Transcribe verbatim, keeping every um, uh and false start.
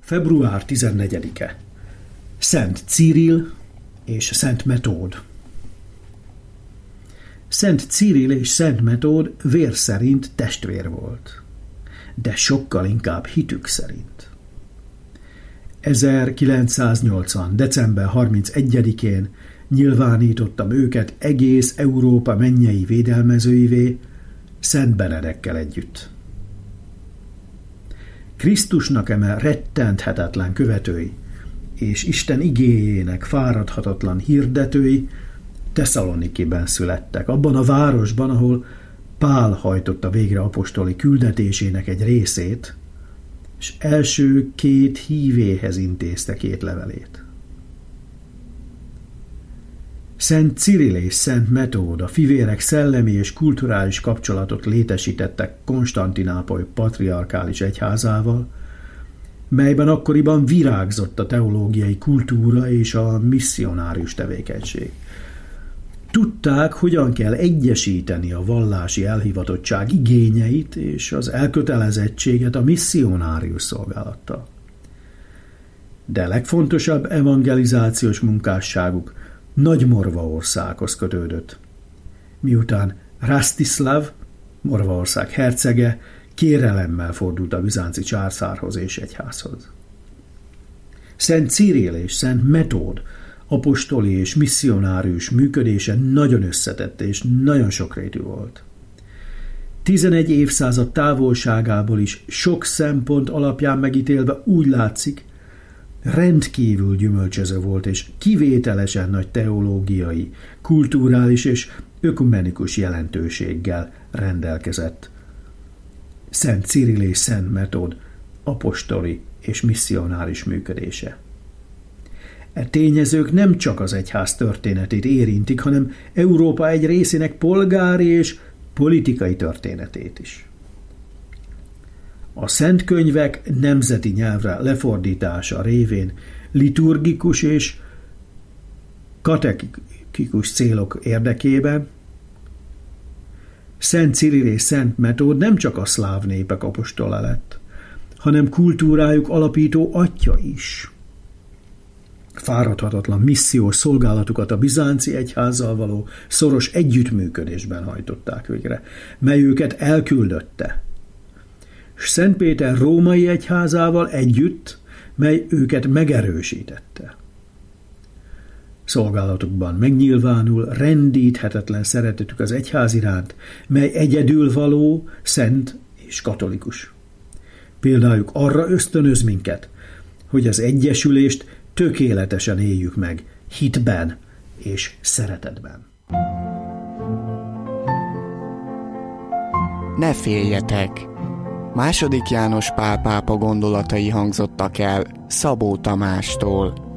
február tizennegyedike. Szent Cyril és Szent Metód. Szent Cyril és Szent Metód vér szerint testvér volt, de sokkal inkább hitük szerint. ezerkilencszáznyolcvan. december harmincegyedikén nyilvánítottam őket egész Európa mennyei védelmezőivé, Szent Benedekkel együtt. Krisztusnak eme rettenthetetlen követői, és Isten igéjének fáradhatatlan hirdetői Tesszalonikiben születtek, abban a városban, ahol Pál hajtotta végre apostoli küldetésének egy részét, és első két hívéhez intézte két levelét. Szent Cyril és Szent Metód, a fivérek szellemi és kulturális kapcsolatot létesítettek Konstantinápoly patriarkális egyházával, melyben akkoriban virágzott a teológiai kultúra és a misszionárius tevékenység. Tudták, hogyan kell egyesíteni a vallási elhivatottság igényeit és az elkötelezettséget a misszionárius szolgálattal. De legfontosabb evangelizációs munkásságuk Nagy-Morvaországhoz kötődött, miután Rastislav, Morvaország hercege, kérelemmel fordult a bizánci császárhoz és egyházhoz. Szent Cyril és Szent Metód apostoli és misszionárius működése nagyon összetett és nagyon sokrétű volt. Tizenegy évszázad távolságából is sok szempont alapján megítélve úgy látszik, rendkívül gyümölcsöző volt és kivételesen nagy teológiai, kulturális és ökumenikus jelentőséggel rendelkezett. Szent Cyril és Szent Metód apostoli és misszionáris működése. E tényezők nem csak az egyház történetét érintik, hanem Európa egy részének polgári és politikai történetét is. A szent könyvek nemzeti nyelvre lefordítása révén liturgikus és katekikus célok érdekében Szent Cyril és Szent Metód nem csak a szláv népek apostola lett, hanem kultúrájuk alapító atya is. Fáradhatatlan missziós szolgálatukat a bizánci egyházzal való szoros együttműködésben hajtották végre, mely őket elküldötte. S Szent Péter római egyházával együtt, mely őket megerősítette. Szolgálatukban megnyilvánul rendíthetetlen szeretetük az egyház iránt, mely egyedülvaló, szent és katolikus. Példájuk arra ösztönöz minket, hogy az egyesülést tökéletesen éljük meg, hitben és szeretetben. Ne féljetek! Második János Pál pápa gondolatai hangzottak el Szabó Tamástól.